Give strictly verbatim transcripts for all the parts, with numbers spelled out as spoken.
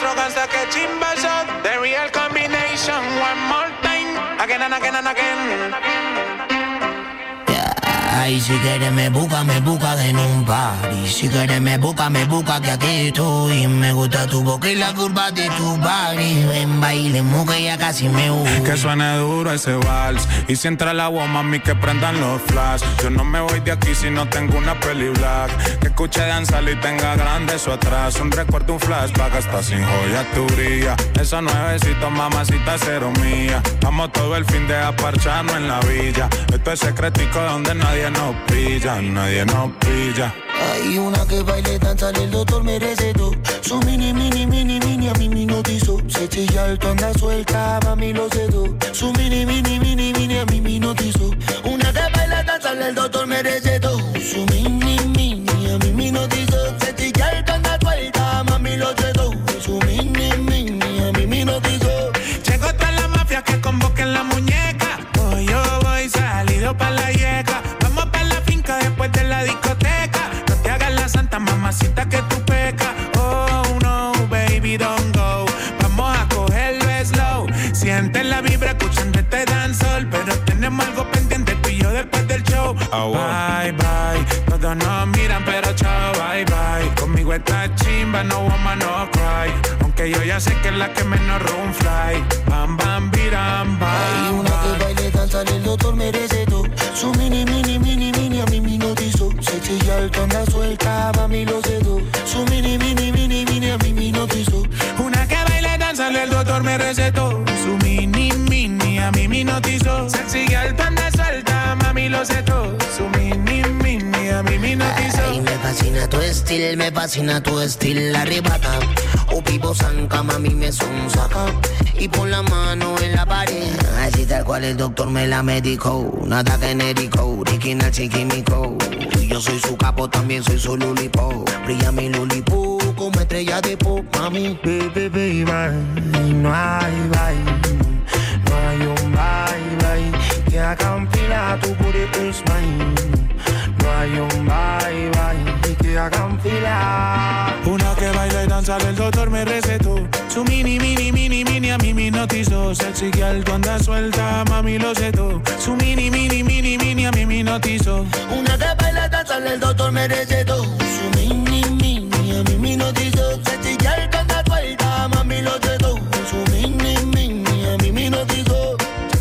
arrogancia que chimba shot. The real combination, one more time. Again and again and again. Ay, si quieres me busca, me busca en un party. Si quieres me busca, me busca que aquí estoy. Me gusta tu boca y la curva de tu body. Ven, bailemos que ya casi me voy. Que suene duro ese vals. Y si entra el agua, mami, que prendan los flash. Yo no me voy de aquí si no tengo una peli black. Que escuche danzar y tenga grande eso atrás. Un recuerdo, un flashback, hasta sin joya tu brilla. Esos nuevecitos, mamacita, cero mía. Vamos todo el fin de aparcharnos en la villa. Esto es secretico donde nadie nos pilla, nadie nos pilla. Hay una que baile, danza, el doctor me recetó. Su mini, mini, mini, mini, a mí me notizó. Se chilla alto, anda suelta, mami lo sedó. Su mini, mini, mini, mini, a mí me notizó. Una que baila, danza, el doctor me recetó. Su mini, mini, a mí me notizó. Se chilla alto, anda suelta, mami lo sedó. Su mini, mini, a mí me notizó. Llegó toda la mafia que convoquen la muñeca. Hoy yo voy salido pa' la yeca. Vamos pa' la finca después de la discoteca. No te hagas la santa, mamacita, que tú pecas. Oh no, baby, don't go. Vamos a cogerlo slow. Siente la vibra escuchando este dancehall. Pero tenemos algo pendiente tú y yo después del show. Oh, bye, bye. Todos nos miran pero chao, bye, bye. Conmigo está chimba, no woman, no cry. Aunque yo ya sé que es la que menos room fly. Bam, bam, biram, bam. Hay una que baile, danza, el doctor me recetó. Su mini, mini, mini, mini, a mí me notizó. Se chilla alto, anda suelta, mami lo sedó. Su mini, mini, mini, mini, a mí me notizó. Una que baile, danza, el doctor me recetó. Su mini, mini, a mí me notizó. Se sigue alto, anda suelta, mami lo sedó. Su mini, mini, a mí me notizó. Ay, me fascina tu estilo, me fascina tu estilo, arrebata. O pipo zanca, mami me sonsaca. Y pon la mano en la pared. Así tal cual el doctor me la medicó. Nada genérico, original chiquímico. Yo soy su capo, también soy su lulipo. Brilla mi lulipo como estrella de pop, mami. Baby, baby, no hay bye. No hay un bye, bye. Que haga un fila, tu booty is mine. No hay un bye, bye. Que haga un fila. Una que baila y danza, el doctor me recetó. Su mini, mini, mini, mini, a mí me notizó. Sexy que alto, anda suelta, mami lo setó. Su mini, mini, mini, mini, a mí me notizó. Una que baila, danza, el doctor me recetó. Su mini, mini, a mí me notizó. Sexy que alto, anda suelta, mami lo setó. Su mini, mini, a mí me notizó.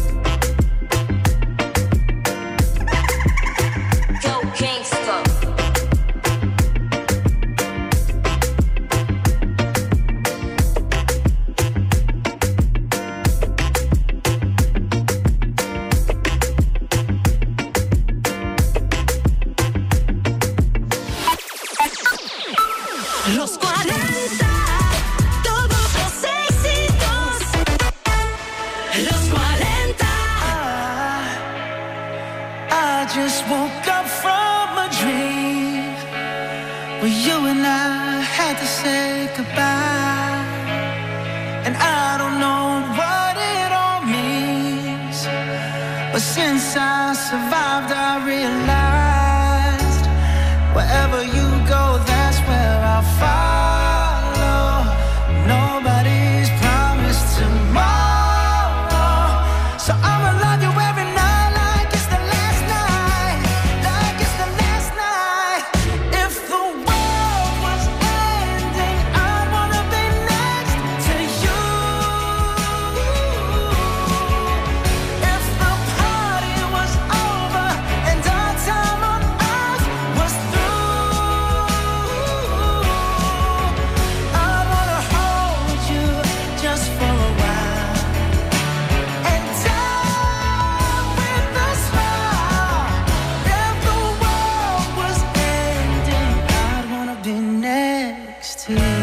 Go Gangsta. Los cuarenta, todos los éxitos. Los cuarenta. I just woke up from a dream where you and I had to say goodbye. And I don't know what it all means, but since I survived I realized wherever you go, that's where I'll follow. Nobody's promised tomorrow, so I'ma love you every night like it's the last night, like it's the last night. If the world was ending, I wanna be next to you. If the party was over and our time on earth was through, I wanna hold you just for a while and die with a smile. If the world was ending, I'd wanna be next to you.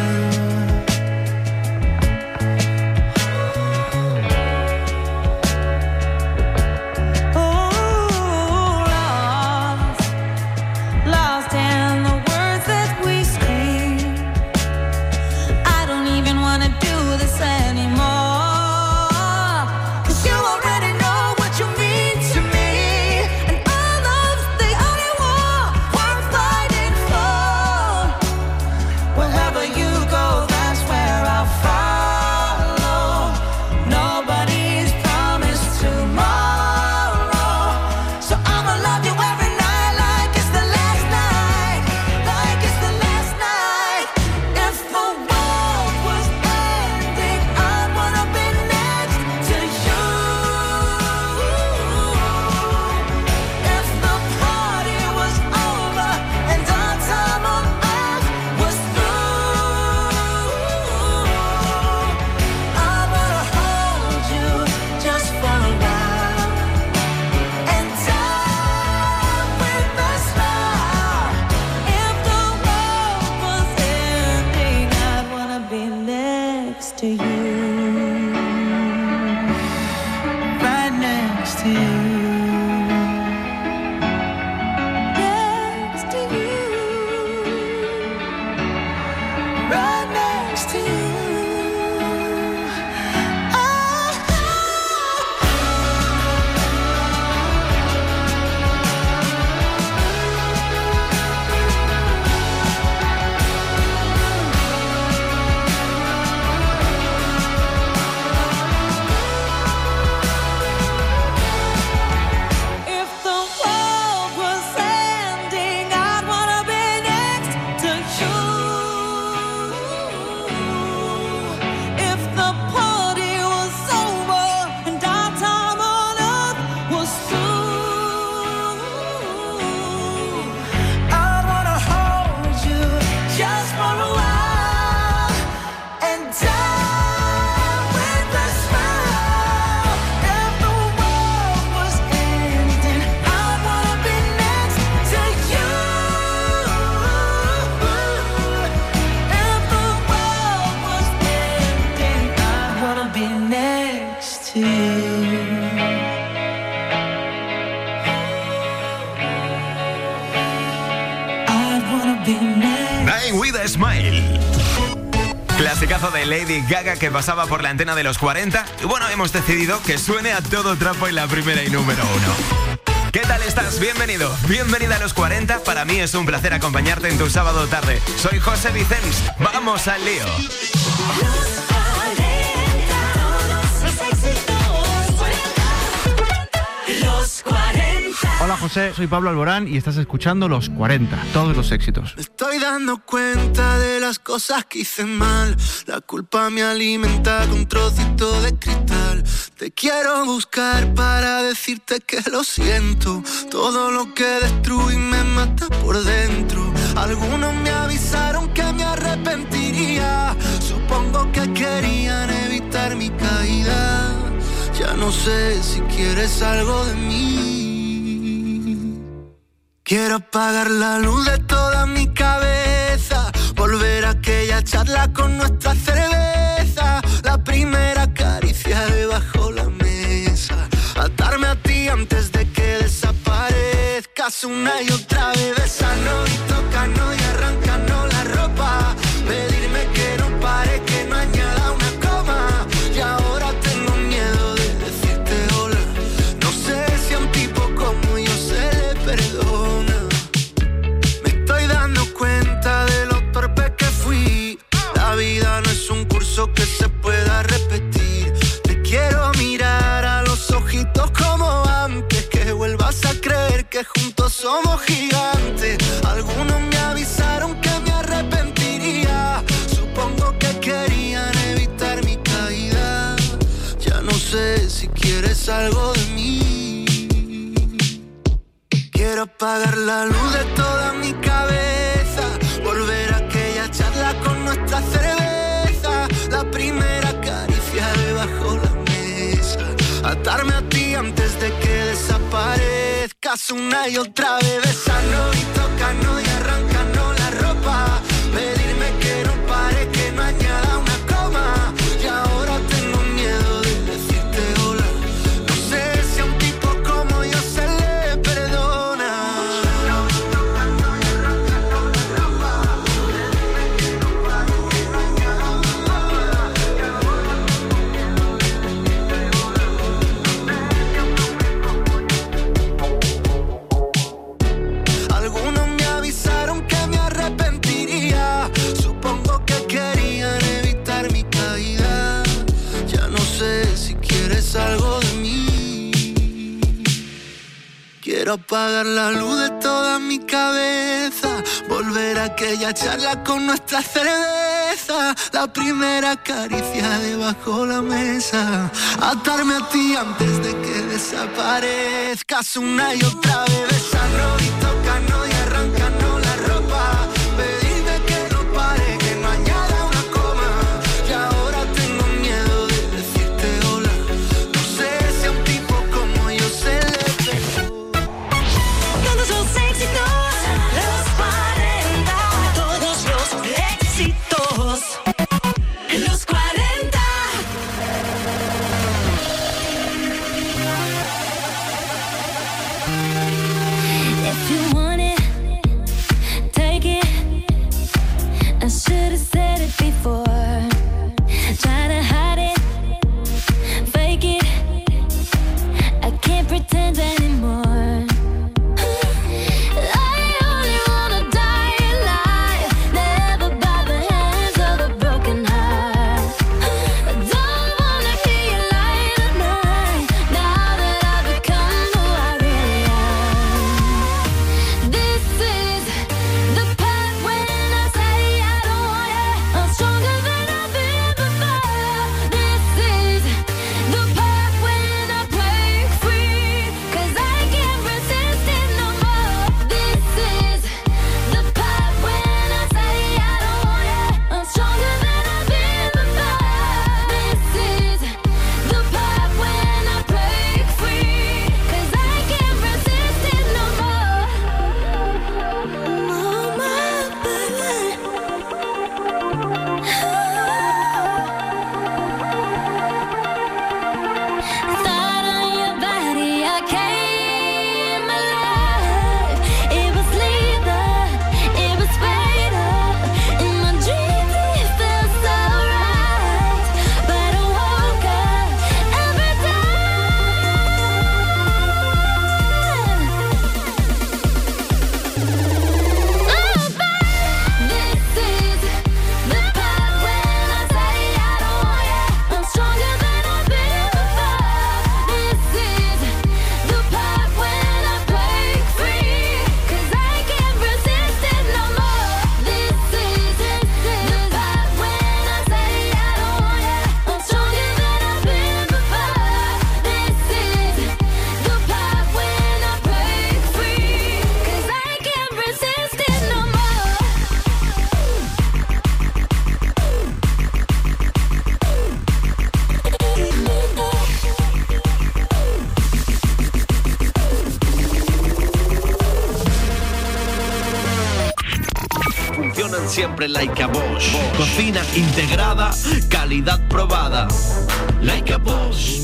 Oh, lost, lost in the words that we scream. I don't even wanna do this anymore. 'Cause you already know what you mean to me, and our love's the only war worth fighting for. Wherever you to you, right next to you. Clasicazo de Lady Gaga que pasaba por la antena de los cuarenta. Y bueno, hemos decidido que suene a todo trapo en la primera y número uno. ¿Qué tal estás? Bienvenido, bienvenida a los cuarenta. Para mí es un placer acompañarte en tu sábado tarde. Soy José Vicens. ¡Vamos al lío! Hola José, soy Pablo Alborán y estás escuchando Los cuarenta, todos los éxitos. Me estoy dando cuenta de las cosas que hice mal. La culpa me alimenta con trocitos de cristal. Te quiero buscar para decirte que lo siento. Todo lo que destruí me mata por dentro. Algunos me avisaron que me arrepentiría. Supongo que querían evitar mi caída. Ya no sé si quieres algo de mí. Quiero apagar la luz de toda mi cabeza, volver a aquella charla con nuestra cerveza, la primera caricia debajo la mesa, atarme a ti antes de que desaparezcas una y otra vez, besarnos y tocarnos y arrancarnos la ropa, pedirme que no pare, que no añada una coma, y ahora tengo miedo de decirte hola, no sé si a un tipo como yo se le perdona. La vida no es un curso que se pueda repetir. Te quiero mirar a los ojitos como antes, que vuelvas a creer que juntos somos gigantes. Algunos me avisaron que me arrepentiría. Supongo que querían evitar mi caída. Ya no sé si quieres algo de mí. Quiero apagar la luz de toda mi cabeza, volver a aquella charla con nuestra cerveza, la primera caricia debajo la mesa, atarme a ti antes de que desaparezcas una y otra vez, besarnos y tocarnos y arrancarnos la ropa, pedirme que no pare, que no añada una coma, y ahora tengo miedo de decirte hola, no sé si a un tipo como yo se le perdona. Algo de mí. Quiero apagar la luz de toda mi cabeza, volver a aquella charla con nuestra cerveza, la primera caricia debajo la mesa, atarme a ti antes de que desaparezcas una y otra vez, besarnos y tocarnos y arrancarnos la ropa, pedirme que no pare, que no añada una coma, y ahora tengo miedo de decirte hola. Todos los éxitos, los cuarenta, todos los éxitos, los cuarenta. should've said it before. Try to hide it, fake it. I can't pretend anymore. Siempre like a Bosch. Bosch. Cocina integrada, calidad probada. Like a Bosch.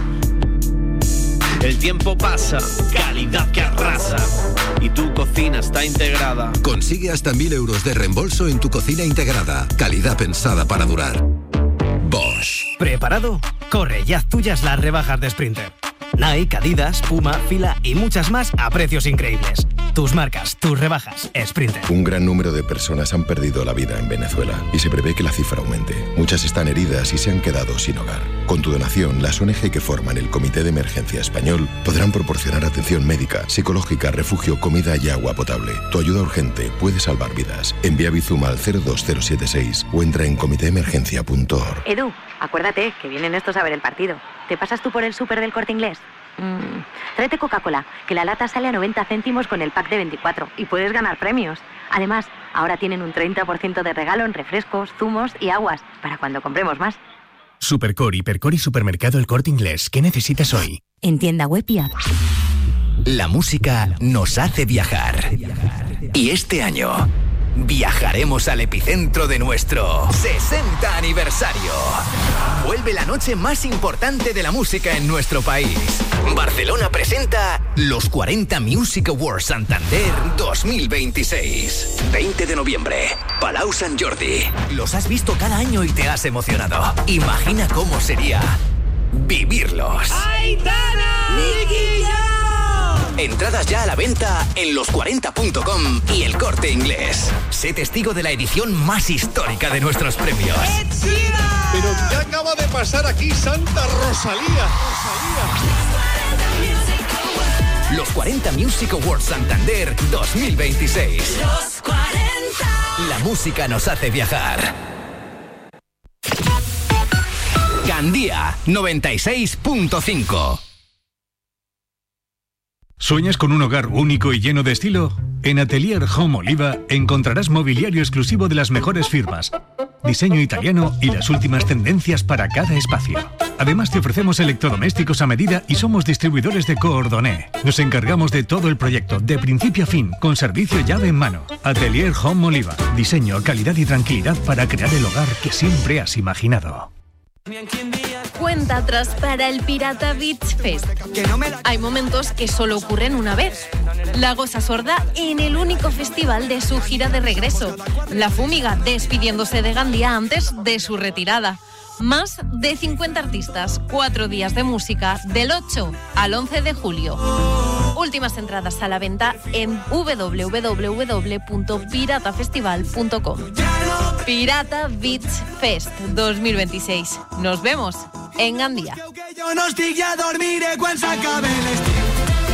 El tiempo pasa, calidad que arrasa. Y tu cocina está integrada. Consigue hasta mil euros de reembolso en tu cocina integrada. Calidad pensada para durar. Bosch. ¿Preparado? Corre y haz tuyas las rebajas de Sprinter. Nike, Adidas, Puma, Fila y muchas más a precios increíbles. Tus marcas, tus rebajas, Sprinter. Un gran número de personas han perdido la vida en Venezuela y se prevé que la cifra aumente. Muchas están heridas y se han quedado sin hogar. Con tu donación, las O N G que forman el Comité de Emergencia Español podrán proporcionar atención médica, psicológica, refugio, comida y agua potable. Tu ayuda urgente puede salvar vidas. Envía Bizum al cero dos cero siete seis o entra en comité emergencia punto org. Edu, acuérdate que vienen estos a ver el partido. ¿Te pasas tú por el súper del Corte Inglés? Mm, tráete Coca-Cola, que la lata sale a noventa céntimos con el pack de veinticuatro y puedes ganar premios. Además, ahora tienen un treinta por ciento de regalo en refrescos, zumos y aguas, para cuando compremos más. Supercore, Hipercore y Supermercado El Corte Inglés. ¿Qué necesitas hoy? En tienda web y app. La música nos hace viajar. Y este año viajaremos al epicentro de nuestro sesenta aniversario. Vuelve la noche más importante de la música en nuestro país. Barcelona presenta los cuarenta Music Awards Santander dos mil veintiséis. veinte de noviembre, Palau Sant Jordi. Los has visto cada año y te has emocionado. Imagina cómo sería vivirlos. ¡Aitana! ¡Nicky Jam! Entradas ya a la venta en los cuarenta punto com y El Corte Inglés. Sé testigo de la edición más histórica de nuestros premios. Pero ¿qué acaba de pasar aquí, Santa Rosalía? Rosalía. Los cuarenta Music Awards Santander dos mil veintiséis. Los cuarenta. La música nos hace viajar. Gandía noventa y seis punto cinco. ¿Sueñas con un hogar único y lleno de estilo? En Atelier Home Oliva encontrarás mobiliario exclusivo de las mejores firmas, diseño italiano y las últimas tendencias para cada espacio. Además te ofrecemos electrodomésticos a medida y somos distribuidores de Coordoné. Nos encargamos de todo el proyecto, de principio a fin, con servicio llave en mano. Atelier Home Oliva. Diseño, calidad y tranquilidad para crear el hogar que siempre has imaginado. Cuenta atrás para el Pirata Beach Fest. Hay momentos que solo ocurren una vez. La Gosa Sorda en el único festival de su gira de regreso. La Fúmiga despidiéndose de Gandía antes de su retirada. Más de cincuenta artistas, cuatro días de música del ocho al once de julio. Últimas entradas a la venta en w w w punto pirata festival punto com. Pirata Beach Fest dos mil veintiséis. Nos vemos en Gandía. Jo no estic a dormiré quan s'acabe l'estiu.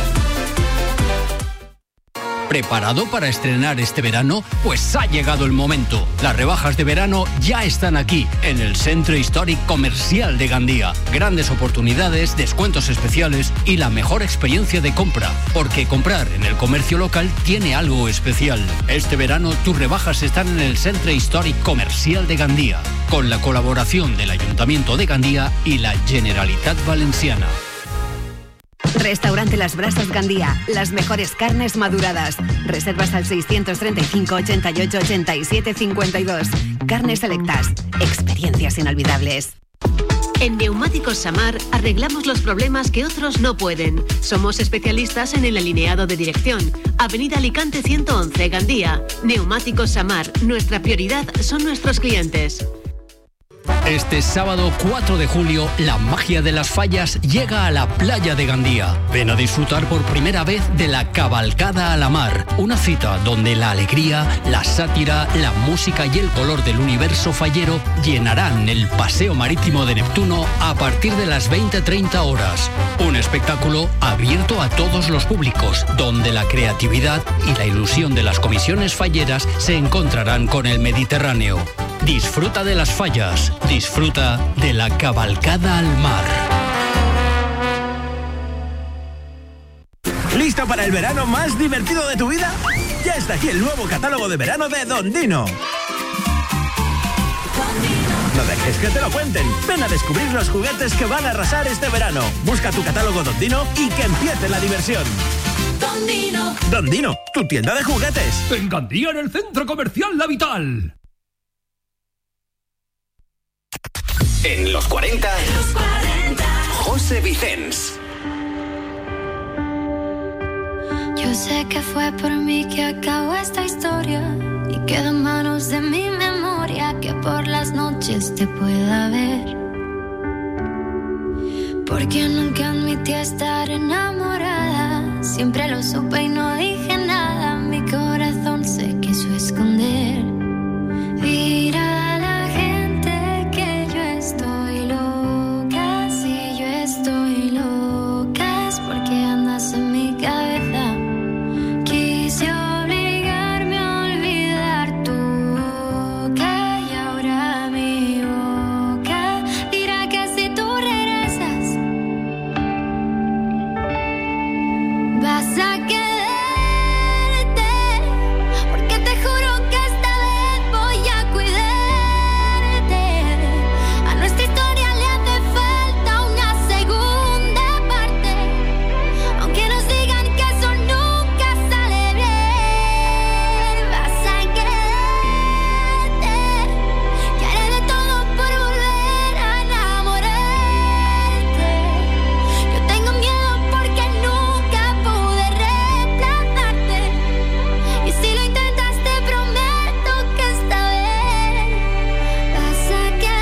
¿Preparado para estrenar este verano? Pues ha llegado el momento. Las rebajas de verano ya están aquí, en el Centro Históric Comercial de Gandía. Grandes oportunidades, descuentos especiales y la mejor experiencia de compra. Porque comprar en el comercio local tiene algo especial. Este verano tus rebajas están en el Centro Históric Comercial de Gandía, con la colaboración del Ayuntamiento de Gandía y la Generalitat Valenciana. Restaurante Las Brasas Gandía, las mejores carnes maduradas. Reservas al seiscientos treinta y cinco, ochenta y ocho, ochenta y siete, cincuenta y dos. Carnes selectas, experiencias inolvidables. En Neumáticos Samar arreglamos los problemas que otros no pueden. Somos especialistas en el alineado de dirección. Avenida Alicante ciento once, Gandía. Neumáticos Samar, nuestra prioridad son nuestros clientes. Este sábado cuatro de julio, la magia de las fallas llega a la playa de Gandía. Ven a disfrutar por primera vez de la Cabalgada a la Mar, una cita donde la alegría, la sátira, la música y el color del universo fallero llenarán el paseo marítimo de Neptuno a partir de las veinte treinta horas. Un espectáculo abierto a todos los públicos, donde la creatividad y la ilusión de las comisiones falleras se encontrarán con el Mediterráneo. Disfruta de las fallas, disfruta de la Cabalgada al Mar. ¿Listo para el verano más divertido de tu vida? Ya está aquí el nuevo catálogo de verano de Don Dino. No dejes que te lo cuenten. Ven a descubrir los juguetes que van a arrasar este verano. Busca tu catálogo Don Dino y que empiece la diversión. Don Dino. Don Dino, tu tienda de juguetes. En Gandía, en el Centro Comercial La Vital. En los cuarenta, Los cuarenta. José Vicens. Yo sé que fue por mí que acabó esta historia y queda en manos de mi memoria que por las noches te pueda ver. Porque nunca admití estar enamorada, siempre lo supe y no dije nada, mi corazón se quiso esconder. Mira a la gente que yo estoy loca, si yo estoy loca es porque andas en mi cabeza. Quise obligarme a olvidar tu boca y ahora mi boca dirá que si tú regresas vas a quedarte, porque te juro que esta vez voy a cuidarte. A nuestra historia le hace falta una segunda parte, aunque nos digan que eso nunca sale bien. Vas a quedarte, que haré de todo por volver a enamorarte. Yo tengo miedo porque nunca pude reemplazarte, y si lo intentas te prometo que esta vez vas a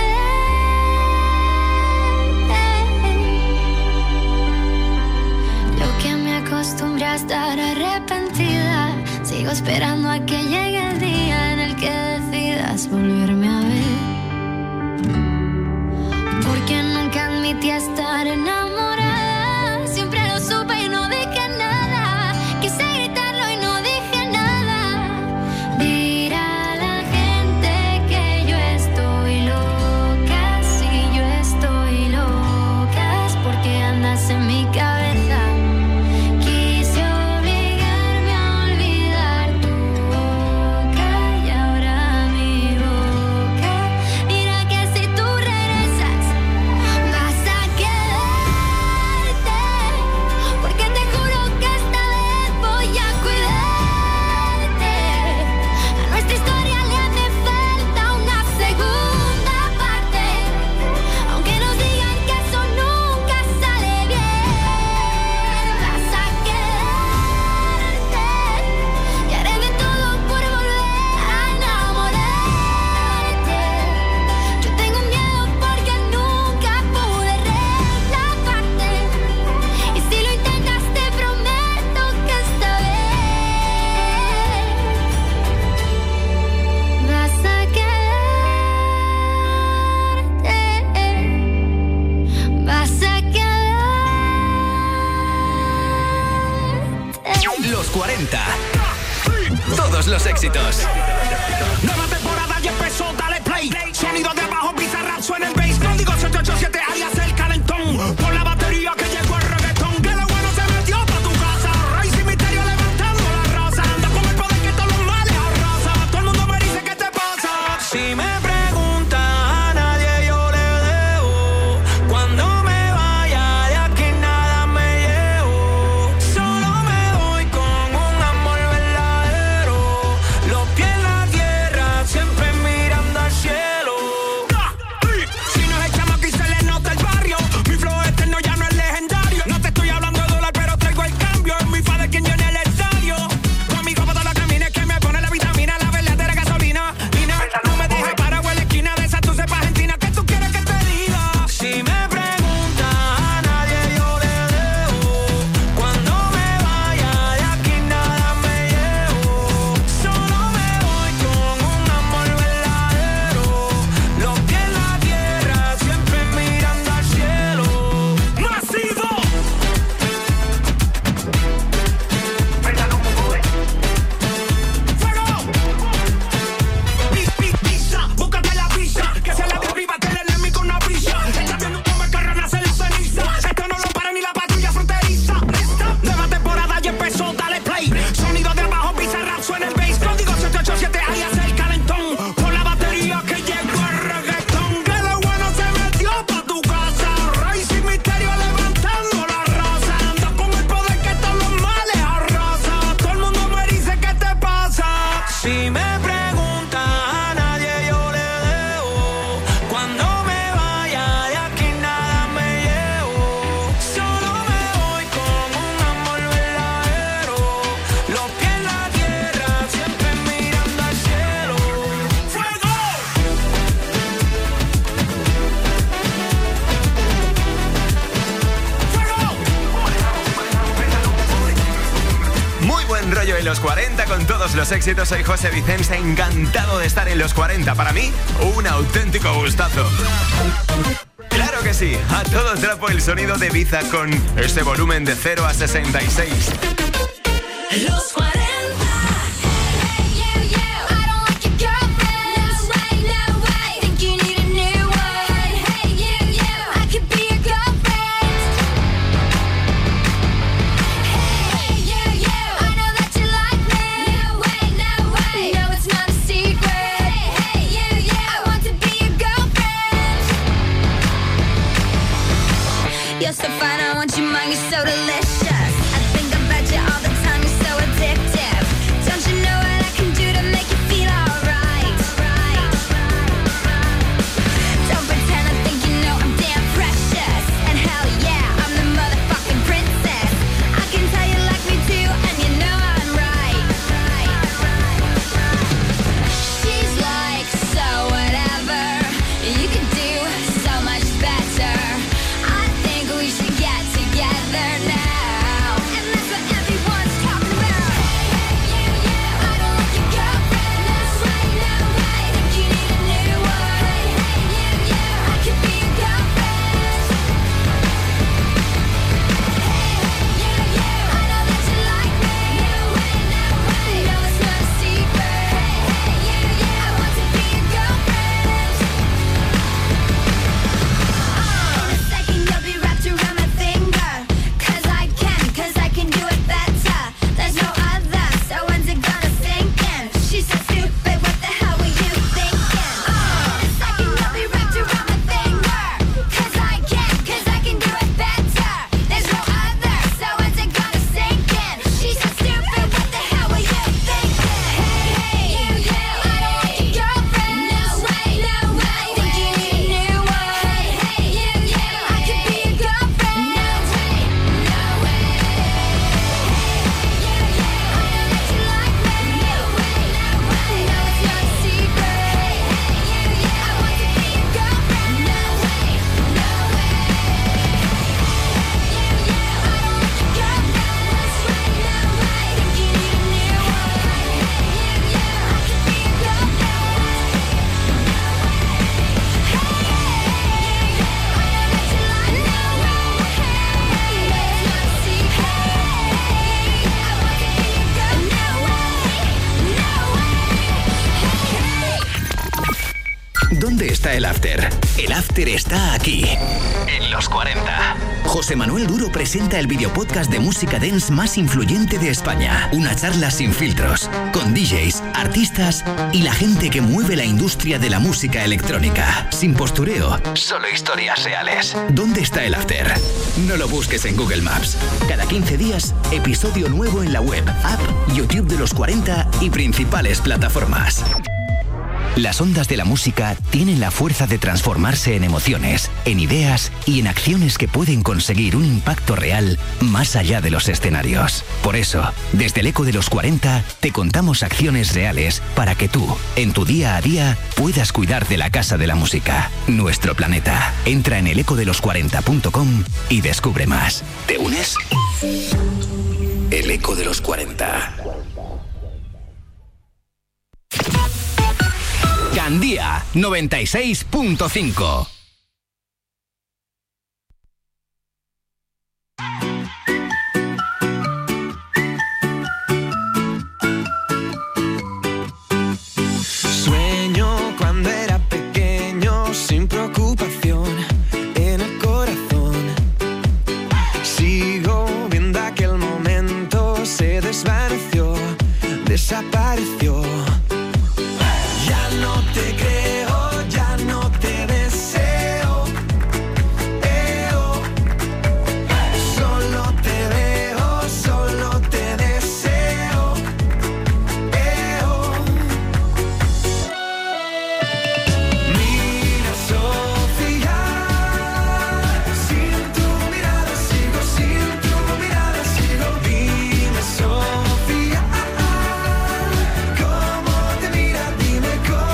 quedarte. Yo que me acostumbré a estar arrepentida, sigo esperando a que llegue el día en el que decidas volverme a ver. Porque nunca admití estar enamorada, siempre lo supe y no dije nada. Quise gritarlo y no dije nada. Dirá a la gente que yo estoy loca, si yo estoy loca es porque andas en mi cabeza. Quise obligarme a olvidar tu boca y ahora mi boca los éxitos. Nueva temporada ya empezó, dale play. Sonido de abajo, Bizarrap suena el bass. Código siete ocho siete, alias el calentón. Por la batería que llegó el reggaetón. Que lo bueno se metió pa' tu casa. Rey sin misterio levantando la raza. Anda con el poder que todos los males arrasa. Todo el mundo me dice ¿qué te pasa? Si me preguntas a nadie yo le debo. Cuando me vaya de aquí nada me llevo. Solo me voy con un amor verdadero. Los pies en la tierra, siempre mirando al cielo. Si no es el chamo que se le nota el barrio. Mi flow eterno ya no es legendario. No te estoy hablando de dólar, pero traigo el cambio. Es mi padre quien llena el estadio. Conmigo para todos los caminos que me pone la vitamina, la verdadera gasolina. Nina, no me dejes parado en la esquina de esa tu cepa argentina. ¿Qué tú quieres que te diga? Si me preguntas a nadie yo le debo. Cuando me vaya de aquí nada me llevo. Solo me voy con un amor verdadero. Los pies en la tierra, siempre mirando al cielo. ¡Masivo! ¡Fuego! Pi- pi- Pizza, búscate la pizza. Que sea la de arriba, que le den con una pizza. Está viendo cómo el carro nace la ceniza. Esto no lo para ni la patrulla fronteriza. Lista, nueva temporada ya empezó, dale play. Sonido de abajo, Bizarrap suena el bass. Código siete ocho siete, alias el calentón. Por la batería que llegó el reggaetón. Que lo bueno se metió pa' tu casa. Rey sin misterio levantando la raza. Anda con el poder que todos los males arrasa. Todo el mundo me dice ¿qué te pasa? Si me preguntas a nadie yo le debo. Cuando me vaya de aquí nada me llevo. Solo me voy con un amor verdadero. Los pies en la tierra, siempre mirando al cielo. ¡Fuego! Muy buen rollo en los cuarenta con todos los éxitos. Soy José Vicente, encantado de estar en los cuarenta. Para mí, un auténtico gustazo. Claro que sí, a todo trapo el sonido de Ibiza con este volumen de cero a sesenta y seis. Los cuarenta. You're so fine, I want your mind, you're so delicious. I think about you all the time, you're so addictive. ¿Dónde está el after? El after está aquí, en los cuarenta. José Manuel Duro presenta el videopodcast de música dance más influyente de España. Una charla sin filtros, con D Js, artistas y la gente que mueve la industria de la música electrónica. Sin postureo, solo historias reales. ¿Dónde está el after? No lo busques en Google Maps. Cada quince días, episodio nuevo en la web, app, YouTube de los cuarenta y principales plataformas. Las ondas de la música tienen la fuerza de transformarse en emociones, en ideas y en acciones que pueden conseguir un impacto real más allá de los escenarios. Por eso, desde el Eco de los cuarenta, te contamos acciones reales para que tú, en tu día a día, puedas cuidar de la Casa de la Música, nuestro planeta. Entra en el eco de los cuarenta punto com y descubre más. ¿Te unes? El Eco de los cuarenta. Gandía noventa y seis punto cinco. Sueño cuando era pequeño, sin preocupación en el corazón. Sigo viendo aquel momento, se desvaneció, desapareció. No te creo, ya no te deseo, eh, oh. Solo te veo, solo te deseo, eh, oh. Mira, Sofía, sin tu mirada sigo, sin tu mirada sigo. Dime, Sofía, ¿cómo te mira? Dime cómo.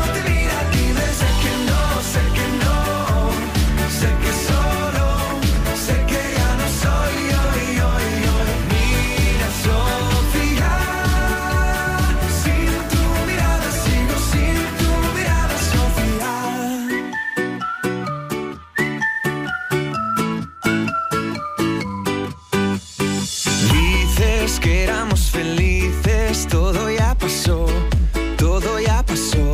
Que éramos felices, todo ya pasó, todo ya pasó.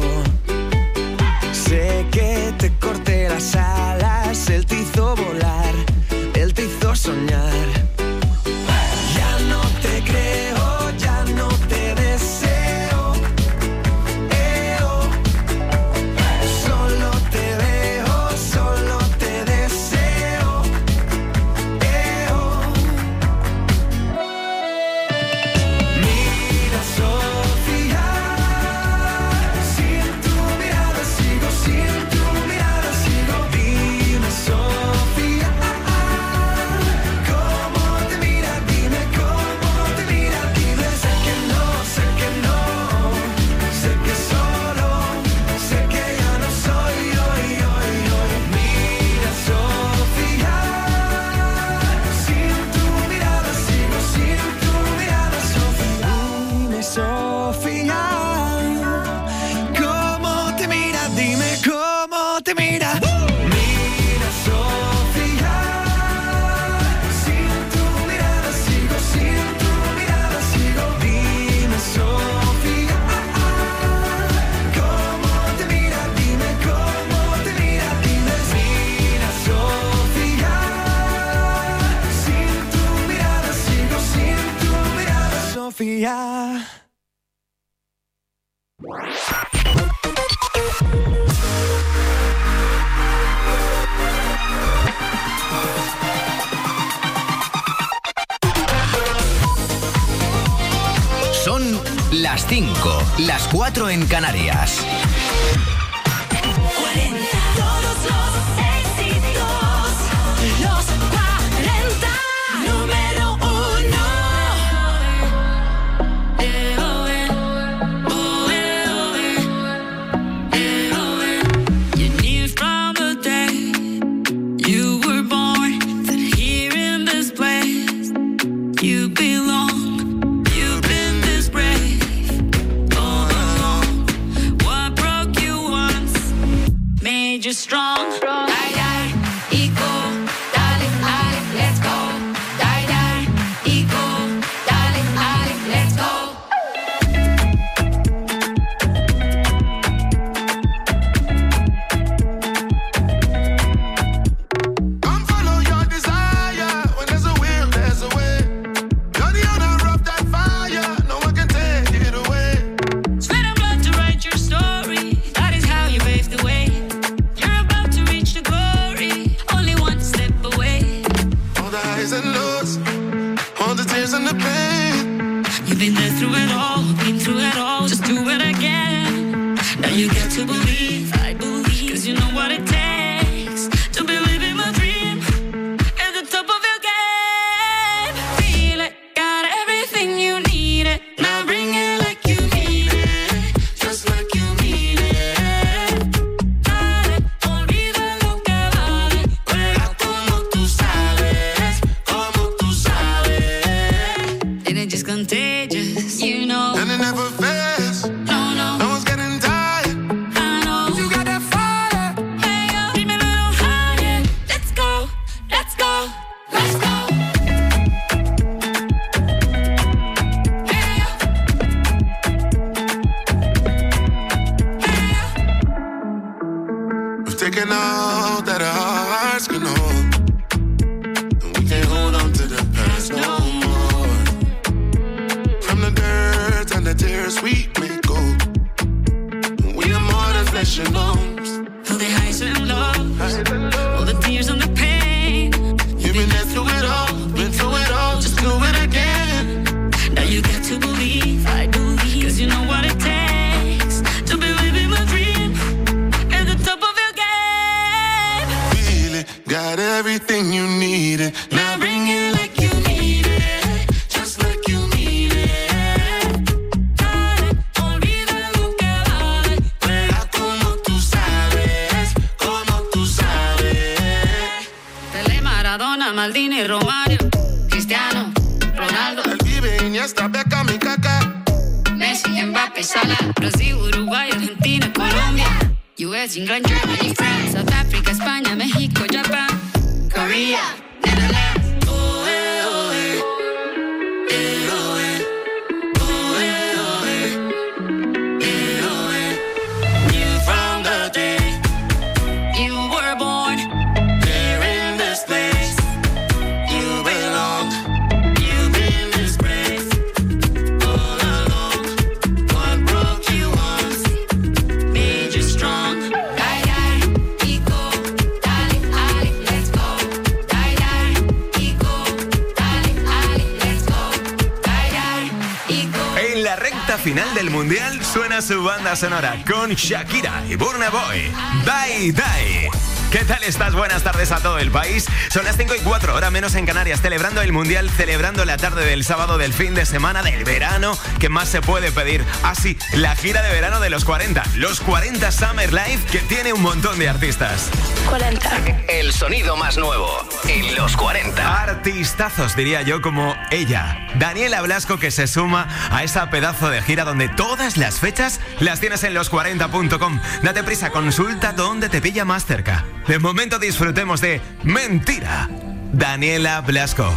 Sé que te corté las alas, él te hizo volar, él te hizo soñar. Ya no te creo, ya no te deseo, eh, oh. Solo te veo, solo te deseo, eh, oh. Sofía, sin tu mirada sigo, sin tu mirada sigo. Dime, Sofía, ¿cómo te mira? Dime cómo te mira. Dime, sé que no, sé que no, sé que solo, sé que ya no soy hoy, hoy, hoy. Mira, Sofía, sin tu mirada sigo, sin tu mirada, Sofía. Dime, Sofía, ¿cómo te mira? Dime cómo te mira. Mira, Sofía, sin tu mirada sigo, sin tu mirada sigo. Dime, Sofía, ¿cómo te mira? Dime cómo te mira. Dime, mira, Sofía, sin tu mirada sigo, sin tu mirada, Sofía. Son las cinco, las cuatro en Canarias. Todos los éxitos, los cuarenta, número uno. Eh, oh, eh. Oh, eh, oh, eh. Eh, oh, eh. You knew from the day you were born that here in this place you belong. You've been this brave all along. What broke you once made you strong. Die, die, y go, dale, dale, let's go. Die, die, y go, dale, dale, let's go. you know what it takes to be living my dream at the top of your game. Feel it, got everything you need it. Now bring it like you need it, just like you need it. Dale, olvida lo que vale, juega como tú sabes, como tú sabes. And it's just contagious, you know. And it never fails. No, no. No one's getting tired. I know. You got that fire. Hey, yo, keep me a little higher. Let's go, let's go, let's go. Hey, yo. We've taken all that our hearts can hold, and we can't hold on to the past no more. From the dirt and the tears we may go, we are more than flesh and bones. All the highs and lows, all the tears and the pain. You've been there through it all, been through it all, just do it again. Now you got to believe, I believe, cause you know what it takes to be living my dream at the top of your game. Feel it, got everything you needed. Now bring it like you need it, just like you need it. Dale, olvida lo que vale, Juega como tú sabes, como tú sabes. Pelé, Maradona, Maldini, Romario, Cristiano, Ronaldo, El Vive, Iniesta, Beckham y Kaká. Messi, Mbappé, Salah, Brasil, Uruguay, Argentina, Colombia, U S, England, Germany, France, South Africa, España, México, Japan, Korea, Netherlands. Oh, eh, oh, eh. Eh, oh, eh. Oh, eh, oh, eh. Eh, oh, eh. Knew from the day you were born here in this place. You belong, you've been disgraced all along. What broke you once made you strong. Die, die, ego, dale, ale, let's go. Die, die, ego, dale, ale, let's go. Die, die, ego. En la recta final del Mundial suena su banda sonora con Shakira y Burna Boy. Die, die. ¿Qué tal estás? Buenas tardes a todo el país. Son las cinco y cuatro, hora menos en Canarias, celebrando el Mundial, celebrando la tarde del sábado del fin de semana del verano. ¿Qué más se puede pedir? Así, la gira de verano de los cuarenta. Los cuarenta Summer Live, que tiene un montón de artistas. cuarenta. El sonido más nuevo en los cuarenta. Artistazos, diría yo, como ella, Daniela Blasco, que se suma a esa pedazo de gira donde todas las fechas las tienes en los cuarenta punto com. Date prisa, consulta dónde te pilla más cerca. De momento disfrutemos de Mentira, Daniela Blasco.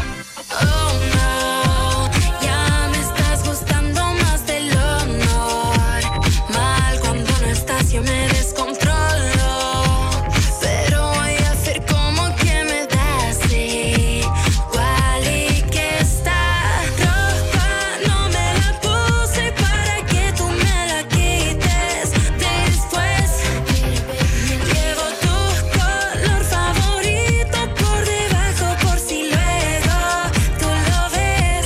Ya me estás gustando más de lo normal. Cuando no estás yo me descontrolo, pero voy a hacer como que me das igual y que esta ropa no me la puse para que tú me la quites después. Llevo tu color favorito por debajo por si luego tú lo ves.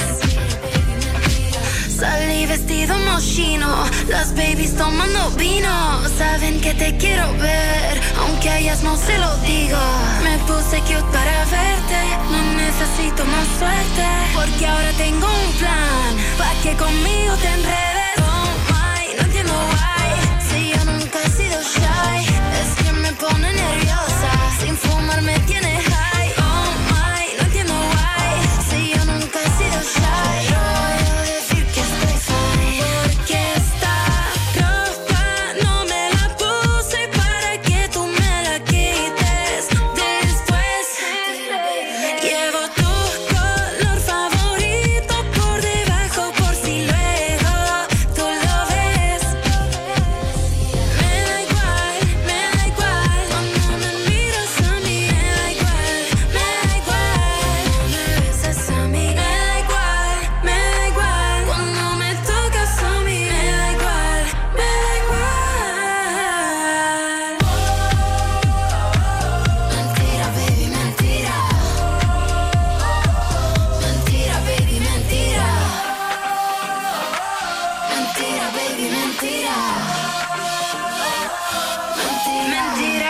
Salí vestido mochino, las babies tomando vino. Saben que te quiero ver, aunque a ellas no se lo digo. Me puse cute para verte, no necesito más suerte, porque ahora tengo un plan, pa' que conmigo te enredes. Oh my, no entiendo why, si yo nunca he sido shy, es que me pone nerviosa, sin fumar me tiene high. Oh my, no entiendo why, si yo nunca he sido shy, yo voy a decir que estoy fine, porque esta ropa no me la puse para que tú me la quites después. Llevo tu color favorito por debajo por si luego tú lo ves.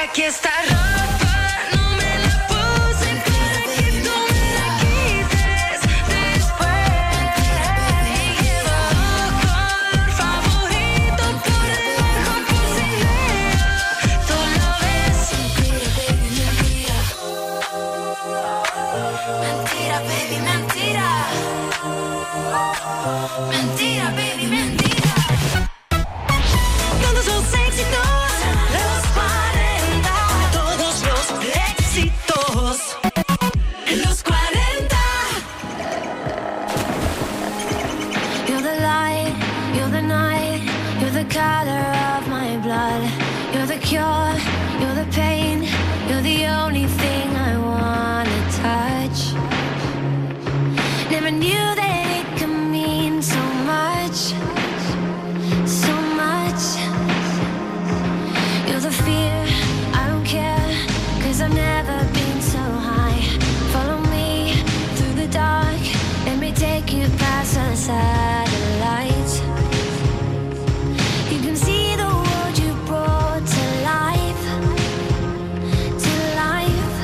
aquí está ropa, no me la puse para que tú me la quites después. Y llevo color favorito por debajo por si veo, tú lo ves. Mentira, baby, mentira. Mentira, baby, mentira. Todos los éxitos, los cuarenta. Todos los éxitos, los cuarenta. You're the light, you're the night, you're the color of my blood. You're the cure, you're the pain, you're the only thing I wanna touch. Never knew that it could mean so much, so much. You're the fear, I don't care, cause I've never been so high. Follow me through the dark, let me take you past the satellites. You can see the world you brought to life, to life.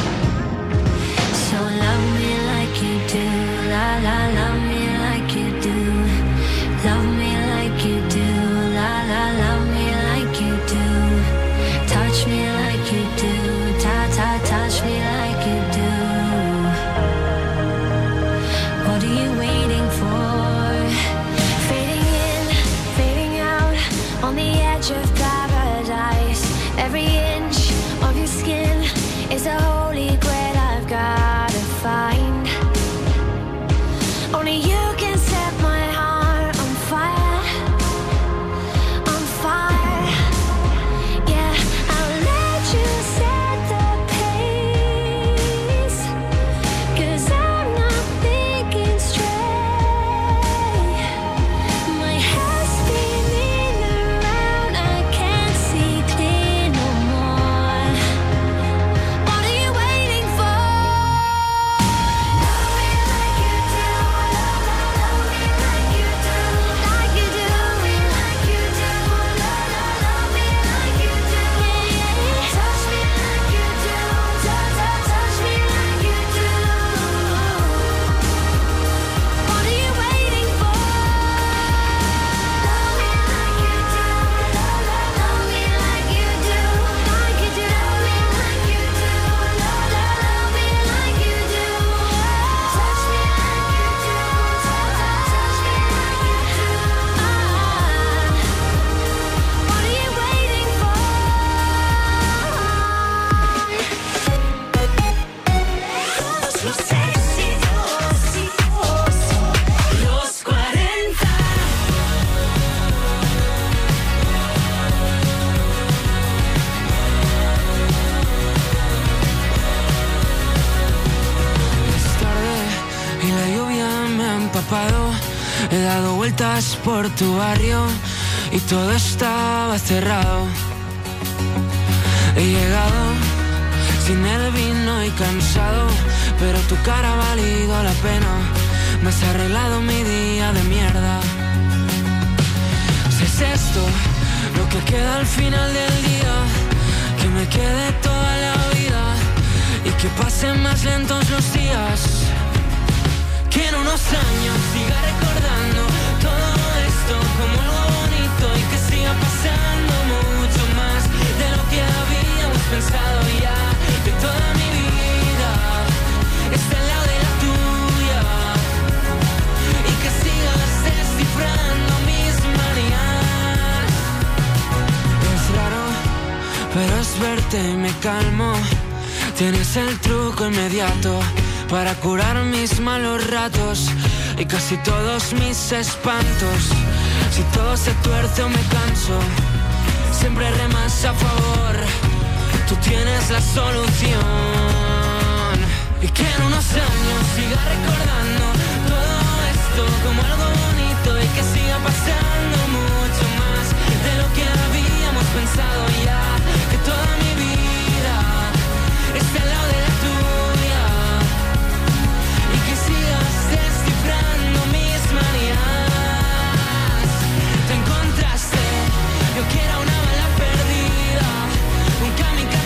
So love me like you do, la la, love me like you do. Love me like you do, la la, love me like you do. Touch me like you do, ta ta, touch me like you do. What are you waiting for? Fading in, fading out, on the edge of paradise. Every inch of your skin is a holy grail I've gotta find. Only you can set my heart on fire, on fire. Yeah, I'll let you set the pace, cause I'm not thinking straight. My head's spinning around, I can't see clear no more. What are you waiting for? Love me like you do, love, love, love me like you do, like you do, me like you do, love, love, love me like you do, yeah, yeah, yeah. Touch me like you do, touch, touch, touch me like you do. What are you waiting for? Love me like you do, love, love, love me like you do, like you do, me like you do, love, love, love me like you do. Touch me like you do, touch, touch, touch me like you do. What are you waiting for? Todos los éxitos, los cuarenta. Es tarde y la lluvia me ha empapado. He dado vueltas por tu barrio y todo estaba cerrado. He llegado sin el vino y cansado, pero tu cara ha valido la pena. Me has arreglado mi día de mierda. Si es esto lo que queda al final del día, que me quede toda la vida y que pasen más lentos los días. Que en unos años siga recordando todo esto como algo bonito y que siga pasando mucho más de lo que habíamos pensado ya. De toda mi vida está al lado de la tuya y que sigas descifrando mis manías. Es raro, pero es verte y me calmo. Tienes el truco inmediato para curar mis malos ratos y casi todos mis espantos. Si todo se tuerce o me canso, siempre remas a favor. Tú tienes la solución. Y que en unos años siga recordando todo esto como algo bonito y que siga pasando mucho más de lo que habíamos pensado ya. Que toda mi vida esté al lado de la tuya y que sigas descifrando mis manías. Te encontraste, yo que era una bala perdida, un kamikaze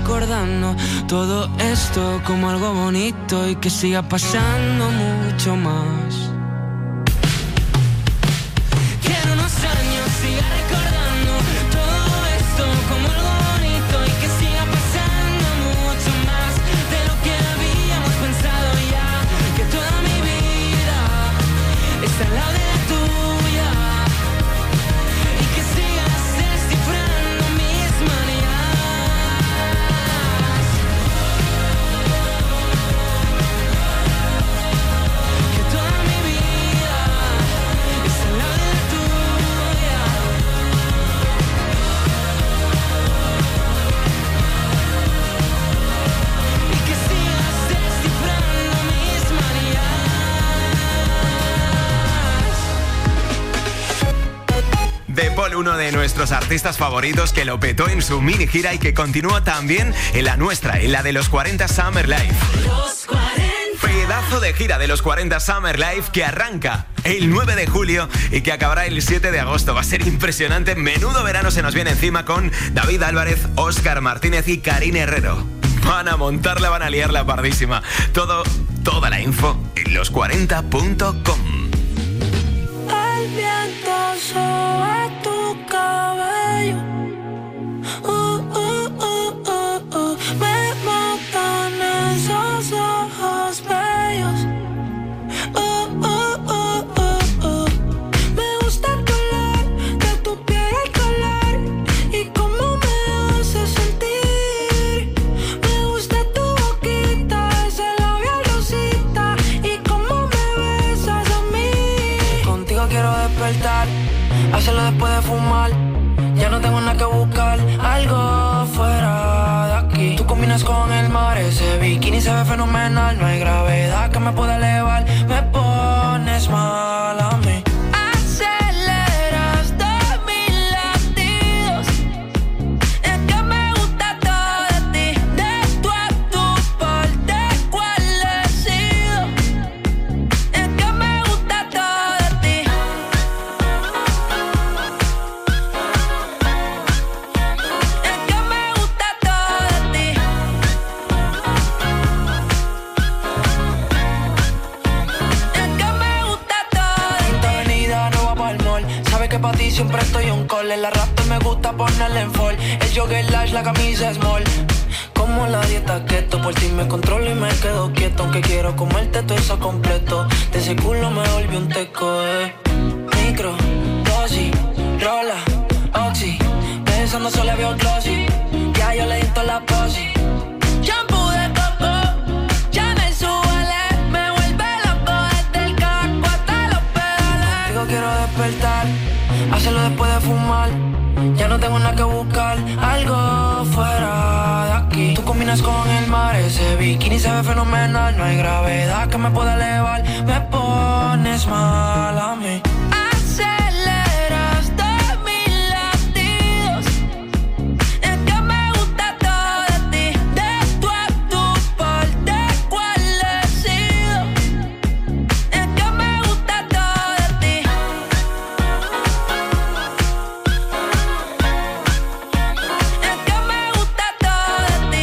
recordando todo esto como algo bonito y que siga pasando mucho más. Que en unos años siga recordando todo esto como algo bonito y que siga pasando mucho más de lo que habíamos pensado ya. Que toda mi vida está al lado de la tuya y que sigas descifrando mis manías. Que toda mi vida está al lado de la tuya y que sigas descifrando mis manías. De Paul, uno de nuestros artistas favoritos que lo petó en su mini gira y que continúa también en la nuestra, en la de los cuarenta Summer Life. Pedazo de gira de los cuarenta Summer Life que arranca el nueve de julio y que acabará el siete de agosto. Va a ser impresionante. Menudo verano se nos viene encima con David Álvarez, Óscar Martínez y Karina Herrero. Van a montarla, van a liarla pardísima. Todo, toda la info en los cuarenta punto com. El viento sobre tu cabello. Uh, uh, uh, uh, uh. Me matan esos ojos bellos. Uh, uh, uh, uh, uh. Me gusta el color de tu piel, el color y cómo me hace sentir. Me gusta tu boquita, ese labial rosita y cómo me besas a mí. Contigo quiero despertar, hacerlo después de fumar. Ya no tengo nada que buscar, algo fuera de aquí. Tú combinas con el mar, ese bikini se ve fenomenal. No hay gravedad que me pueda elevar, me pones mal a mí. Aceleras de mis latidos. Es que me gusta todo de ti, de tu a tu parte, cuál he sido. Es que me gusta todo de ti. Es que me gusta todo de ti. Es que me gusta todo de ti. Quinta Avenida, no va pa'l mall. Sabes que pa' ti siempre estoy un call. En la raptor me gusta ponerle en fall. El jogger large, la camisa small. Como la dieta keto, por ti me controlo y me quedo quieto. Aunque quiero comerte todo eso completo. De ese culo me volví un teco, eh. Micro, dosis, rola, oxi. Pensando solo veo glossy. Ya yo le di toda la posi. Shampoo de coco, ya me suele, me vuelve loco desde el caco hasta los pedales. Contigo quiero despertar, hacerlo después de fumar. Ya no tengo nada que buscar, algo fuera de aquí. Tú combinas con el mar, ese bikini se ve fenomenal. No hay gravedad que me pueda elevar, me pones mal a mí. Aceleras de mis latidos. Es que me gusta todo de ti, de tu a tu parte, cuál he sido. Es que me gusta todo de ti. Es que me gusta todo de ti.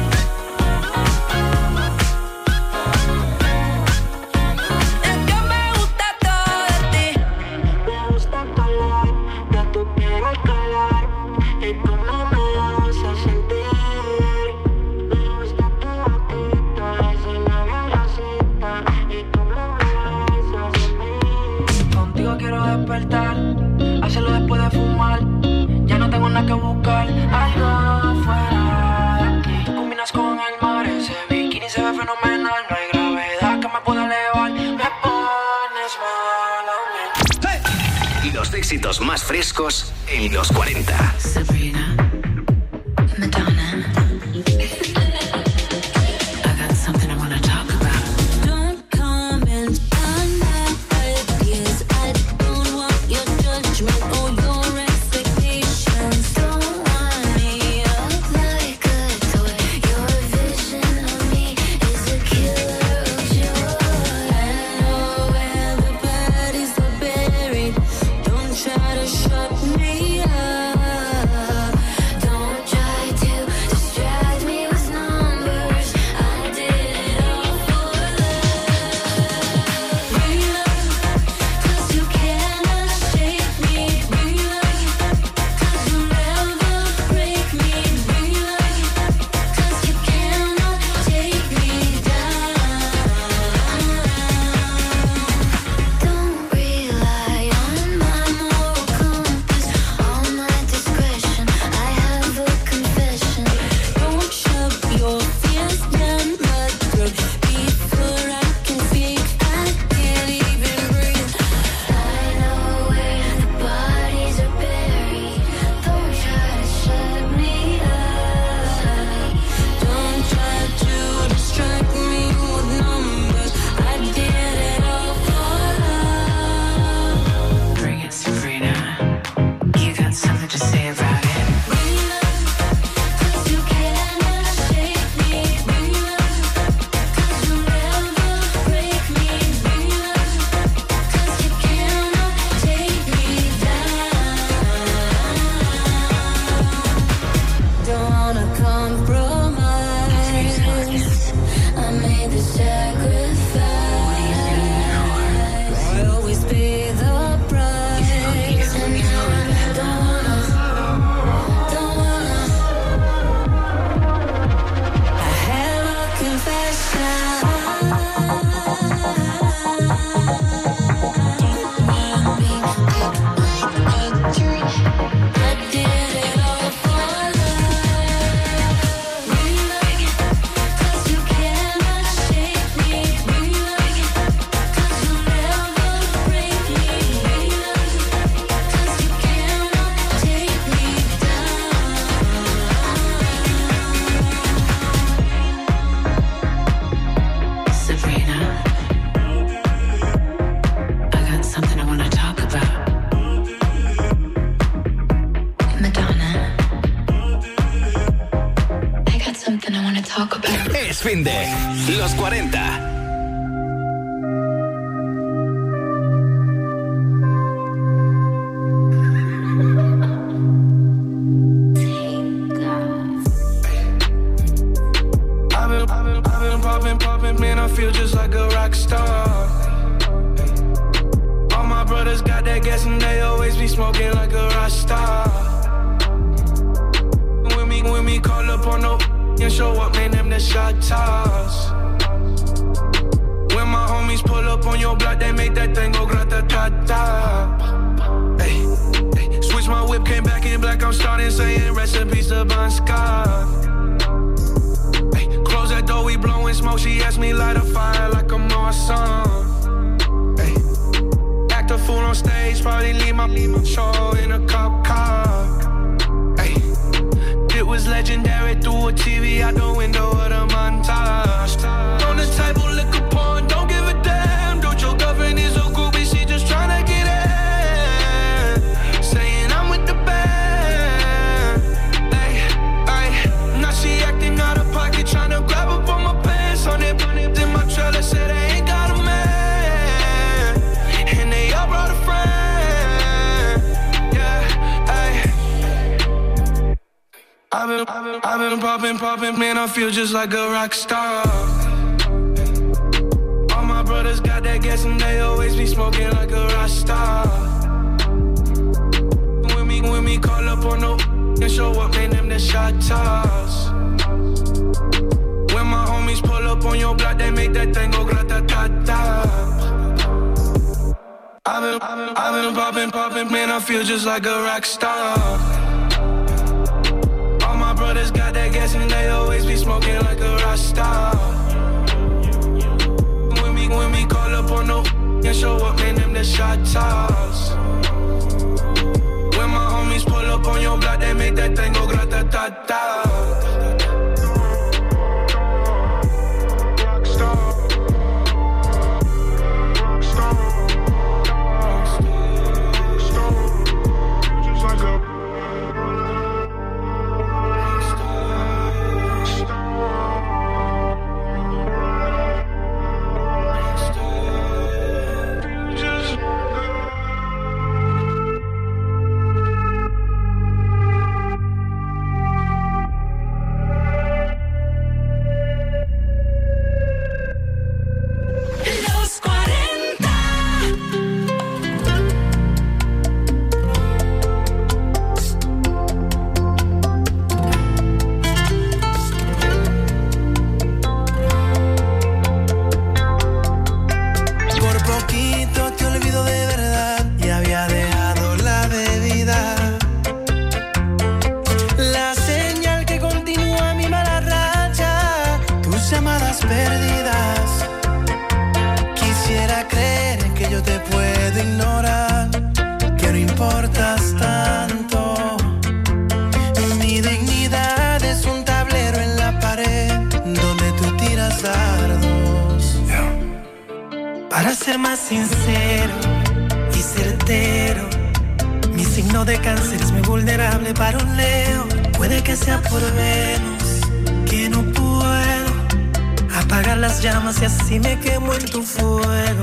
Es que me gusta todo de ti. Me gusta el color de tu piel, el color y cómo me hace sentir. Me gusta tu boquita, ese labial rosita y cómo me besas a mí. Contigo quiero despertar, hacerlo después de fumar. Ya no tengo nada que buscar, algo fuera de aquí. Tú combinas con el mar, ese bikini se ve fenomenal. No hay gravedad que me pueda elevar, me pones mal a mí. Los éxitos más frescos en los cuarenta. Sabrina, Madonna. I got something I wanna talk about. Don't comment on my ideas. I don't want your judgment or your expectations. Don't wind me up like a toy. Your vision of me is a killer of joy. I know where the bodies are buried. Don't try to shut me up. es fin de los cuarenta. Man, I feel just like a rock star. All my brothers got that gas and they always be smoking like a rock star. When me, when me call up on the and show up, man, them the shot toss. When my homies pull up on your block, they make that thing go grata-ta-ta. Hey, hey, switch my whip, came back in black, I'm starting saying recipes to Bon Scott. Close that door, we blowing smoke. She asked me light a fire like I'm on some. Hey, act a fool on stage, probably leave my, leave my show in a cop car. Hey, it was legendary through a T V out the window of the montage. On the table, liquor porn, don't give a damn. Don't your girlfriend is a groupie, she just tryna get in. Saying I'm with the band. Hey, hey, now she acting out of pocket, tryna grab up on my pants. On it, in my trailer, said they ain't got a man. And they all brought a friend. Yeah, ayy. I've been, I've been, I've been popping, popping, man, I feel just like a rock star. All my brothers got that gas and they always be smoking like a rock star. When me, when me call up on the and show up, man, them the shot toss. When my homies pull up on your block, they make that thing go grata-ta-ta. I've been, I've been, I've been popping, popping, man, I feel just like a rock star. All my brothers got that gas and they always be smoking like a rock star. When me, when me call up on the and show up, man, them the shot toss. When my homies pull up on your block, they make that thing go grata-ta-ta. Para ser más sincero y certero, mi signo de cáncer es muy vulnerable para un Leo. Puede que sea por Venus, que no puedo apagar las llamas y así me quemo en tu fuego.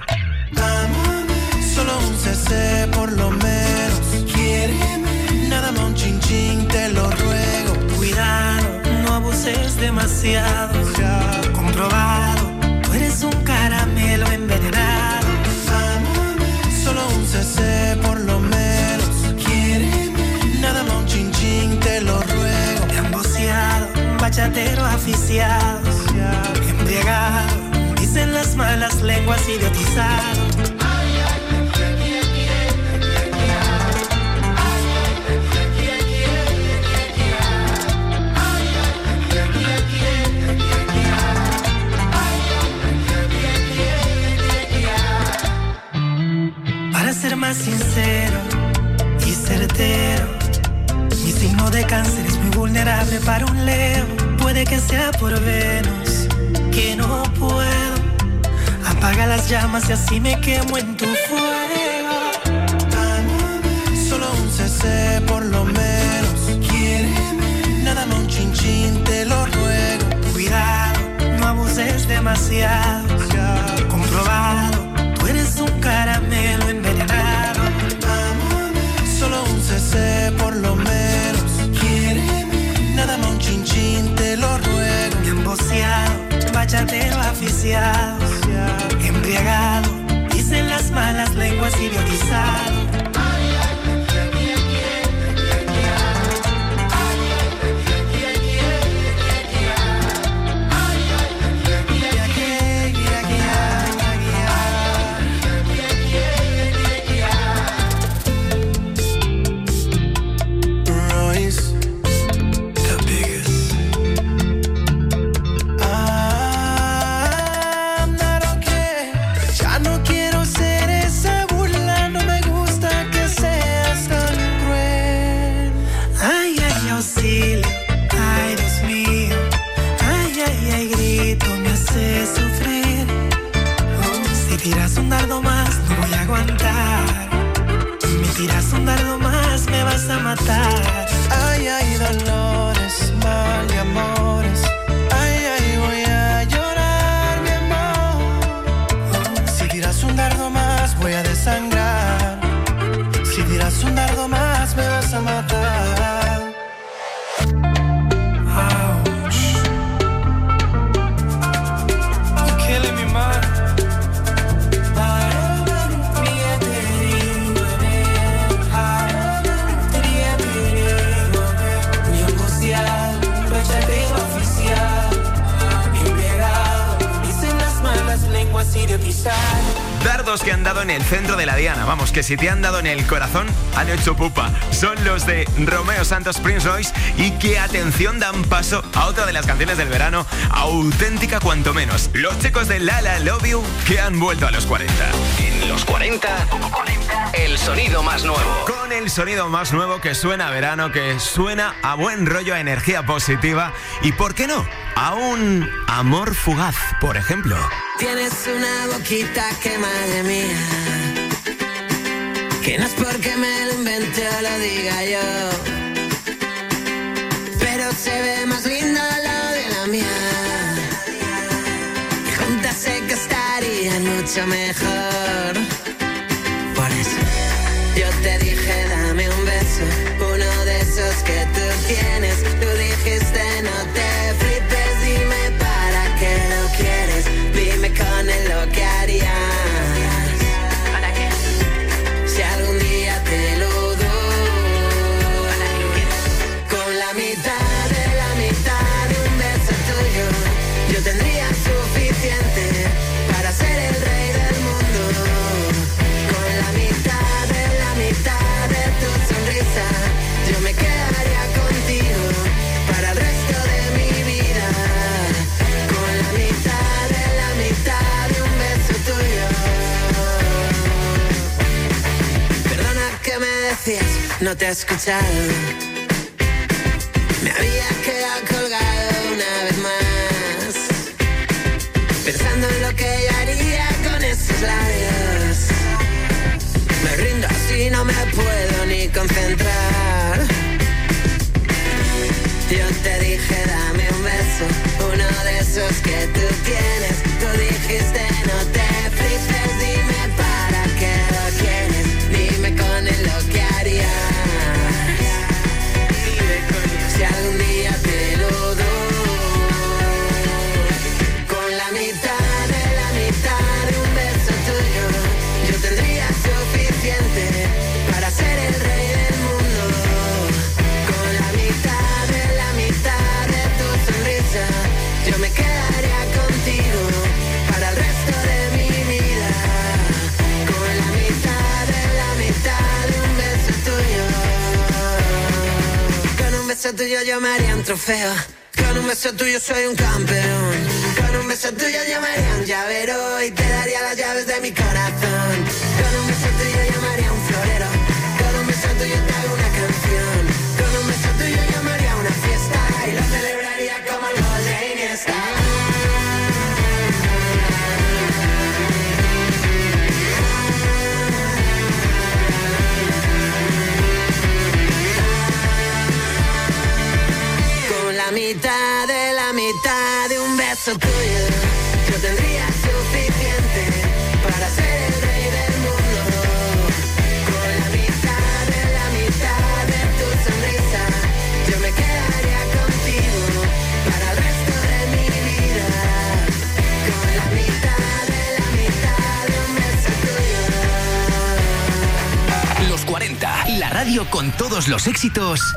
Amame, solo un C C por lo menos. Quiéreme, nada más un chin chin, te lo ruego. Cuidado, no abuses demasiado, ya comprobado. Tú eres un caramelo envenenado. Amame, solo un C C por lo menos. Quiéreme, nada más un chin chin, te lo ruego. Emboceado, bachatero aficiado, embriagado, dicen las malas lenguas, idiotizado. Para ser más sincero y certero, mi signo de cáncer es muy vulnerable para un Leo. Puede que sea por Venus, que no puedo apaga las llamas y así me quemo en tu fuego. Amame, solo un C C por lo menos. Quiéreme, nada más un chin chin, te lo ruego. Cuidado, demasiado. Comprobado, tú eres un caramelo envenenado. Solo un cc por lo menos. Quiéreme, nada más un chin chin, te lo ruego. Me han boceado, bachatero aficiado. Embriagado, dicen las malas lenguas, idiotizado. Tiras un dardo más, no voy a aguantar. Me tiras un dardo más, me vas a matar. Ay, ay, dolores, mal y amores. Ay, ay, voy a llorar, mi amor. Si tiras un dardo más, voy a desangrar. Si tiras un dardo más, me vas a matar. Ouch. You're killing me, man. Dardos que han dado en el centro de la diana. Vamos, que si te han dado en el corazón, han hecho pupa. Son los de Romeo Santos, Prince Royce, y que, atención, dan paso a otra de las canciones del verano, auténtica cuanto menos. Los chicos de La La Love You, que han vuelto a los cuarenta. En los cuarenta, el sonido más nuevo. Con el sonido más nuevo que suena a verano, que suena a buen rollo, a energía positiva y, ¿por qué no?, a un amor fugaz, por ejemplo. Tienes una boquita que, madre mía, que no es porque me lo invente o lo diga yo, pero se ve más linda la de la mía. Y juntas sé que estarían mucho mejor. Por eso yo te dije, dame un beso, uno de esos que tú tienes. Tú dijiste, no te flipes, dime para qué lo quieres. Dime con él lo que harías. ¿Para qué? Si algún día te lo doy. Con la mitad de la mitad de un beso tuyo, yo tendría suficiente para ser el rey del mundo. Con la mitad de la mitad de tu sonrisa, yo me quedaría contigo para el resto de mi vida. Con la mitad de la mitad de un beso tuyo. Perdona, ¿qué me decías? No te he escuchado. Me había quedado colgado una vez más, pensando en lo que yo haría con esos labios. Me rindo así, no me puedo ni concentrar. Yo te dije, dame un beso, uno de esos que tú tienes. Tú dijiste, no te flipes, dime para qué lo quieres. Dime con él lo que harías. Si algún día te lo doy. Con la mitad de la mitad de un beso tuyo, yo tendría suficiente para ser el rey del mundo. Con la mitad de la mitad de tu sonrisa, yo me quedaría contigo para el resto de mi vida. Con la mitad de la mitad de un beso tuyo. Con un beso tuyo yo me haría un trofeo. Con un beso tuyo soy un campeón. Con un beso tuyo yo me haría un llavero y te daría las llaves de mi corazón. Con un beso tuyo yo me haría un florero. Con un beso tuyo te hago una canción. Con un beso tuyo yo me haría una fiesta y lo celebraría como el gol de Iniesta. Con la mitad de la mitad de un beso tuyo, yo te radio con todos los éxitos